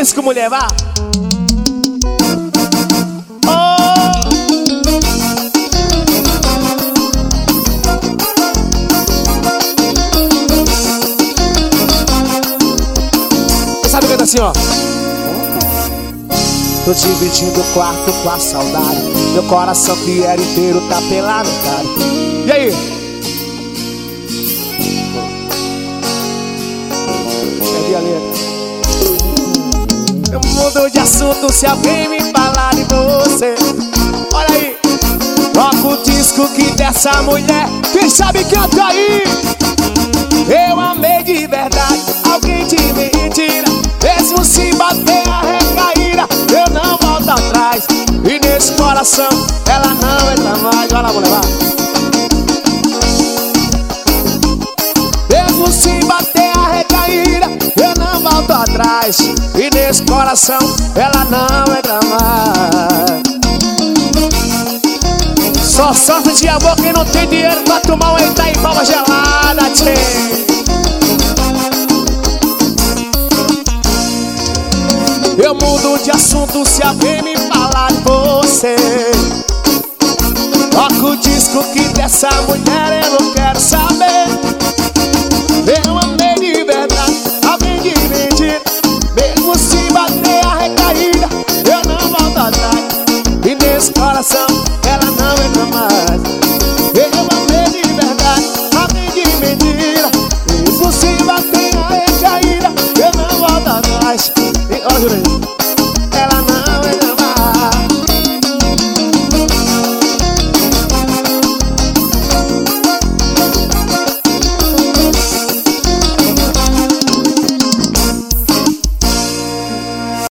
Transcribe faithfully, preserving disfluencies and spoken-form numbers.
disco, mulher, vá. Sabe cantar assim, ó. Tô dividindo o quarto com a saudade. Meu coração que era inteiro tá pela metade. E aí? Perdi a letra. Eu mudo de assunto se alguém me falar de você. Olha aí. Toca o disco que dessa mulher. Quem sabe canta aí. Eu amei de verdade alguém de mentira. Mesmo se bater a recaída, eu não volto atrás. E nesse coração ela não entra mais. Olha lá, vou levar. Mesmo se bater a recaída, eu não volto atrás. E nesse coração ela não entra mais. Só sofre de amor quem não tem dinheiro pra tomar um eita em palma gelada, tchê. Eu mudo de assunto se alguém me falar de você. Toca o disco que dessa mulher eu não quero saber. Eu amei de verdade alguém de mentira. Mesmo se bater a recaída,